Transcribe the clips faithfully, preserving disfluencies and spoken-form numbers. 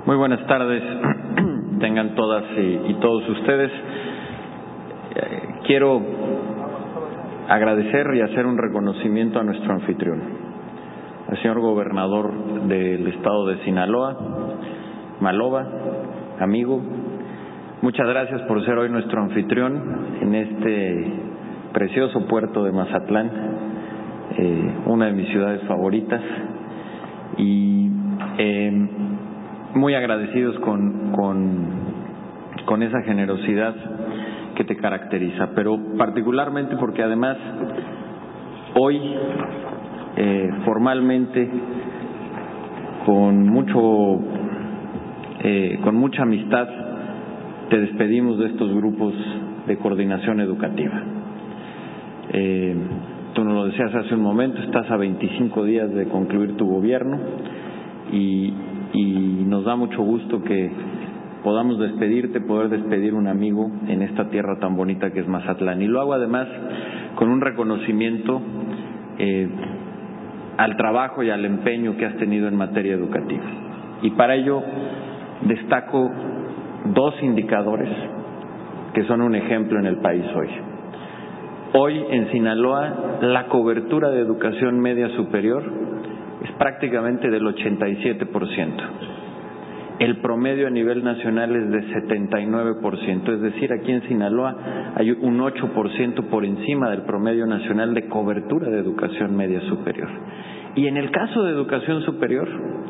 Muy buenas tardes, tengan todas y, y todos ustedes. Eh, quiero agradecer y hacer un reconocimiento a nuestro anfitrión, al señor gobernador del estado de Sinaloa, Maloba, amigo. Muchas gracias por ser hoy nuestro anfitrión en este precioso puerto de Mazatlán, eh, una de mis ciudades favoritas, y eh, muy agradecidos con, con, con esa generosidad que te caracteriza, pero particularmente porque además hoy eh, formalmente con mucho eh, con mucha amistad te despedimos de estos grupos de coordinación educativa. Eh, tú nos lo decías hace un momento, estás a veinticinco días de concluir tu gobierno y y nos da mucho gusto que podamos despedirte, poder despedir un amigo en esta tierra tan bonita que es Mazatlán. Y lo hago además con un reconocimiento eh, al trabajo y al empeño que has tenido en materia educativa. Y para ello destaco dos indicadores que son un ejemplo en el país hoy. Hoy en Sinaloa la cobertura de educación media superior es prácticamente del ochenta y siete por ciento. El promedio a nivel nacional es de setenta y nueve por ciento, es decir, aquí en Sinaloa hay un ocho por ciento por encima del promedio nacional de cobertura de educación media superior. Y en el caso de educación superior,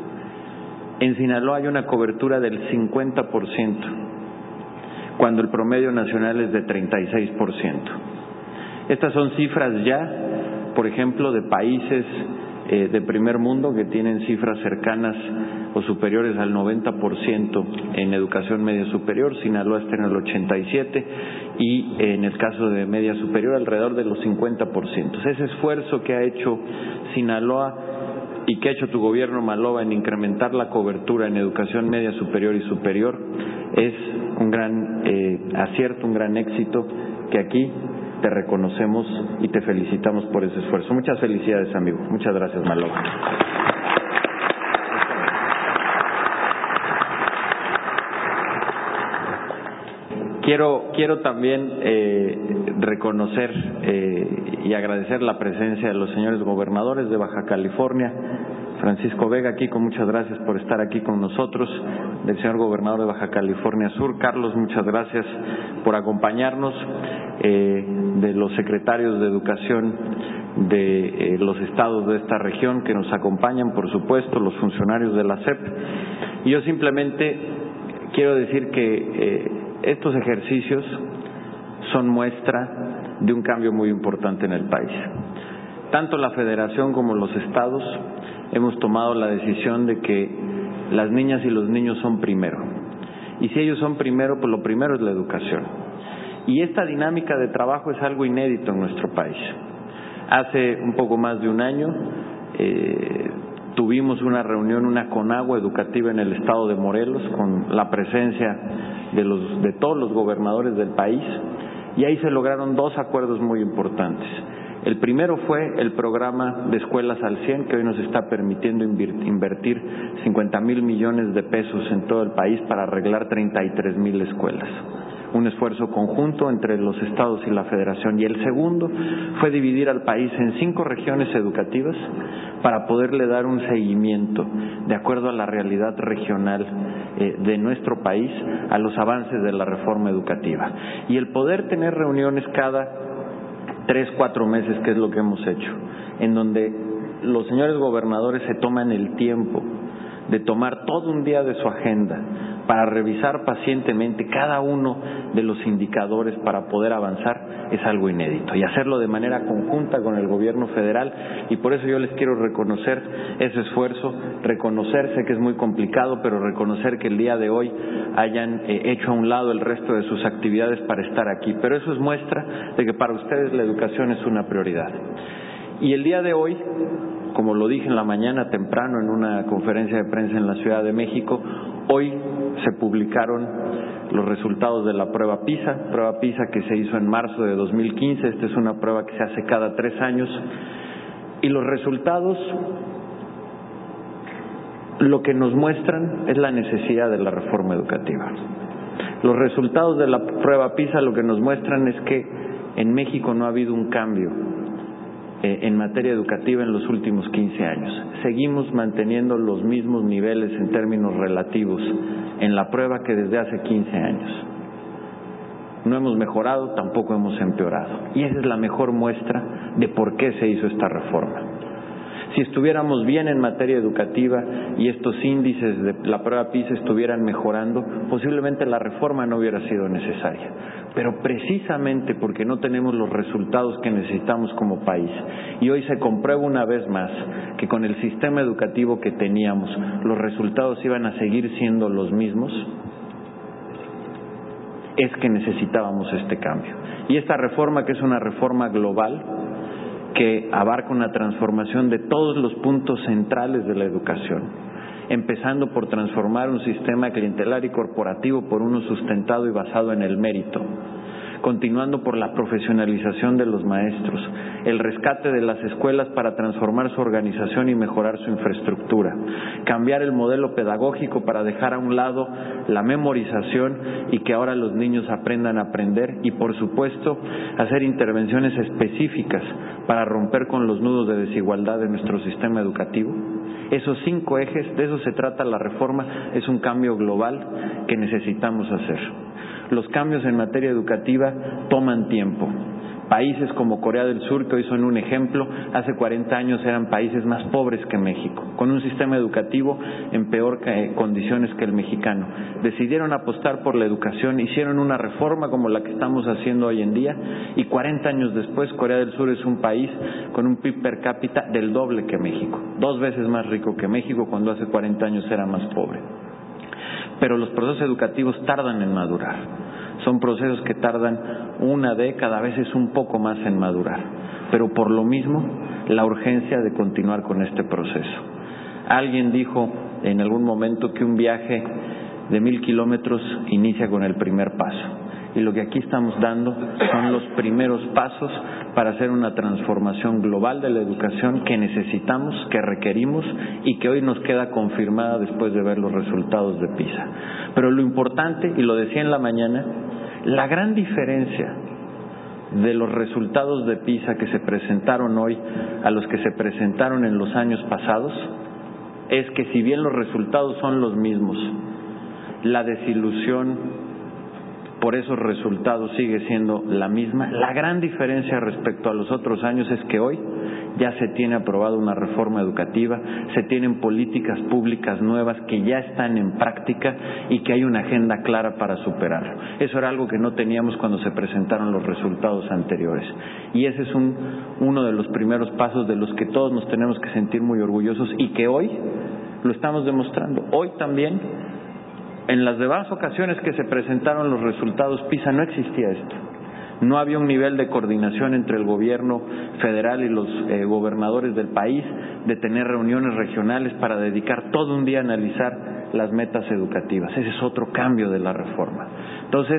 en Sinaloa hay una cobertura del cincuenta por ciento, cuando el promedio nacional es de treinta y seis por ciento. Estas son cifras ya, por ejemplo, de países Eh, de primer mundo que tienen cifras cercanas o superiores al noventa por ciento en educación media superior. Sinaloa está en el ochenta y siete por ciento y en el caso de media superior alrededor de los cincuenta por ciento. Ese esfuerzo que ha hecho Sinaloa y que ha hecho tu gobierno, Maloba, en incrementar la cobertura en educación media superior y superior es un gran eh, acierto, un gran éxito que aquí te reconocemos y te felicitamos por ese esfuerzo. Muchas felicidades, amigo. Muchas gracias, Maloba. Quiero, quiero también eh, reconocer eh, y agradecer la presencia de los señores gobernadores de Baja California. Francisco Vega, aquí con muchas gracias por estar aquí con nosotros, del señor gobernador de Baja California Sur. Carlos, muchas gracias por acompañarnos, eh, de los secretarios de educación de eh, los estados de esta región que nos acompañan, por supuesto, los funcionarios de la S E P. Y yo simplemente quiero decir que eh, estos ejercicios son muestra de un cambio muy importante en el país. Tanto la Federación como los estados hemos tomado la decisión de que las niñas y los niños son primero. Y si ellos son primero, pues lo primero es la educación. Y esta dinámica de trabajo es algo inédito en nuestro país. Hace un poco más de un año eh, tuvimos una reunión, una CONAGUA educativa en el estado de Morelos, con la presencia de, los, de todos los gobernadores del país, y ahí se lograron dos acuerdos muy importantes. El primero fue el programa de Escuelas al cien, que hoy nos está permitiendo invertir cincuenta mil millones de pesos en todo el país para arreglar treinta y tres mil escuelas. Un esfuerzo conjunto entre los estados y la Federación. Y el segundo fue dividir al país en cinco regiones educativas para poderle dar un seguimiento de acuerdo a la realidad regional eh, de nuestro país a los avances de la reforma educativa. Y el poder tener reuniones cada tres, cuatro meses, que es lo que hemos hecho, en donde los señores gobernadores se toman el tiempo de tomar todo un día de su agenda para revisar pacientemente cada uno de los indicadores para poder avanzar, es algo inédito, y hacerlo de manera conjunta con el gobierno federal. Y por eso yo les quiero reconocer ese esfuerzo, reconocerse que es muy complicado, pero reconocer que el día de hoy hayan eh, hecho a un lado el resto de sus actividades para estar aquí. Pero eso es muestra de que para ustedes la educación es una prioridad. Y el día de hoy, como lo dije en la mañana temprano en una conferencia de prensa en la Ciudad de México, hoy se publicaron los resultados de la prueba PISA, prueba PISA que se hizo en marzo de dos mil quince. Esta es una prueba que se hace cada tres años, y los resultados lo que nos muestran es la necesidad de la reforma educativa. Los resultados de la prueba PISA lo que nos muestran es que en México no ha habido un cambio eh, en materia educativa en los últimos quince años. Seguimos manteniendo los mismos niveles en términos relativos en la prueba que desde hace quince años. No hemos mejorado, tampoco hemos empeorado. Y esa es la mejor muestra de por qué se hizo esta reforma. Si estuviéramos bien en materia educativa y estos índices de la prueba PISA estuvieran mejorando, posiblemente la reforma no hubiera sido necesaria. Pero precisamente porque no tenemos los resultados que necesitamos como país, y hoy se comprueba una vez más que con el sistema educativo que teníamos los resultados iban a seguir siendo los mismos, es que necesitábamos este cambio. Y esta reforma, que es una reforma global, que abarca una transformación de todos los puntos centrales de la educación, empezando por transformar un sistema clientelar y corporativo por uno sustentado y basado en el mérito, continuando por la profesionalización de los maestros, el rescate de las escuelas para transformar su organización y mejorar su infraestructura, cambiar el modelo pedagógico para dejar a un lado la memorización y que ahora los niños aprendan a aprender, y por supuesto hacer intervenciones específicas para romper con los nudos de desigualdad de nuestro sistema educativo. Esos cinco ejes, de eso se trata la reforma, es un cambio global que necesitamos hacer. Los cambios en materia educativa toman tiempo. Países como Corea del Sur, que hoy son un ejemplo, hace cuarenta años eran países más pobres que México, con un sistema educativo en peor condiciones que el mexicano. Decidieron apostar por la educación, hicieron una reforma como la que estamos haciendo hoy en día, y cuarenta años después Corea del Sur es un país con un P I B per cápita del doble que México, dos veces más rico que México, cuando hace cuarenta años era más pobre. Pero los procesos educativos tardan en madurar. Son procesos que tardan una década, a veces un poco más en madurar. Pero por lo mismo, la urgencia de continuar con este proceso. Alguien dijo en algún momento que un viaje de mil kilómetros inicia con el primer paso. Y lo que aquí estamos dando son los primeros pasos para hacer una transformación global de la educación que necesitamos, que requerimos y que hoy nos queda confirmada después de ver los resultados de PISA. Pero lo importante, y lo decía en la mañana, la gran diferencia de los resultados de PISA que se presentaron hoy a los que se presentaron en los años pasados es que, si bien los resultados son los mismos, la desilusión por esos resultados sigue siendo la misma. La gran diferencia respecto a los otros años es que hoy ya se tiene aprobada una reforma educativa, se tienen políticas públicas nuevas que ya están en práctica y que hay una agenda clara para superarlo. Eso era algo que no teníamos cuando se presentaron los resultados anteriores. Y ese es un, uno de los primeros pasos de los que todos nos tenemos que sentir muy orgullosos y que hoy lo estamos demostrando. Hoy también, en las demás ocasiones que se presentaron los resultados PISA, no existía esto. No había un nivel de coordinación entre el gobierno federal y los eh, gobernadores del país, de tener reuniones regionales para dedicar todo un día a analizar las metas educativas. Ese es otro cambio de la reforma. Entonces,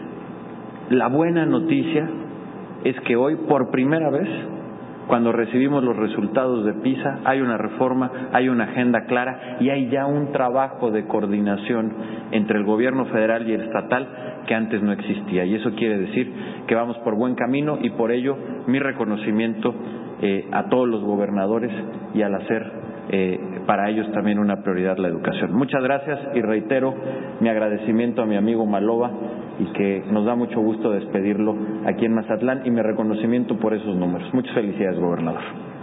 la buena noticia es que hoy, por primera vez, cuando recibimos los resultados de PISA, hay una reforma, hay una agenda clara y hay ya un trabajo de coordinación entre el gobierno federal y el estatal que antes no existía. Y eso quiere decir que vamos por buen camino, y por ello mi reconocimiento eh, a todos los gobernadores y al hacer eh, para ellos también una prioridad la educación. Muchas gracias, y reitero mi agradecimiento a mi amigo Maloba, y que nos da mucho gusto despedirlo aquí en Mazatlán, y mi reconocimiento por esos números. Muchas felicidades, gobernador.